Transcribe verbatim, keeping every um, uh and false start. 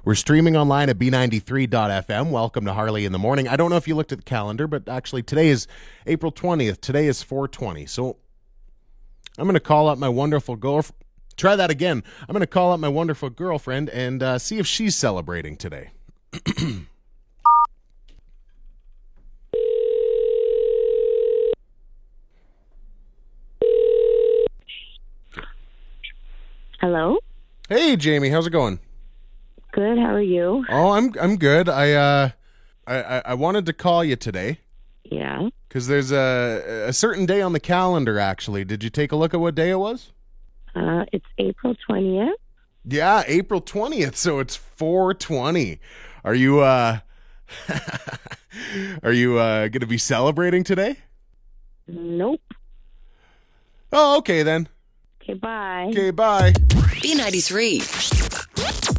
We're streaming online at b ninety-three dot f m. Welcome to Harley in the Morning. I don't know if you looked at the calendar, but actually today is April twentieth. Today is four twenty. So I'm going to call up my wonderful girlfriend. Try that again. I'm going to call up my wonderful girlfriend and uh, see if she's celebrating today. Hello? Hey, Jamie. How's it going? Good. How are you? Oh, I'm I'm good. I uh, I I I wanted to call you today Yeah. because there's a a certain day on the calendar. Actually, did you take a look at what day it was? Uh, it's April twentieth. Yeah, April twentieth. So it's four twenty. Are you uh, are you uh going to be celebrating today? Nope. Oh, okay then. Okay, bye. Okay, bye. B ninety-three.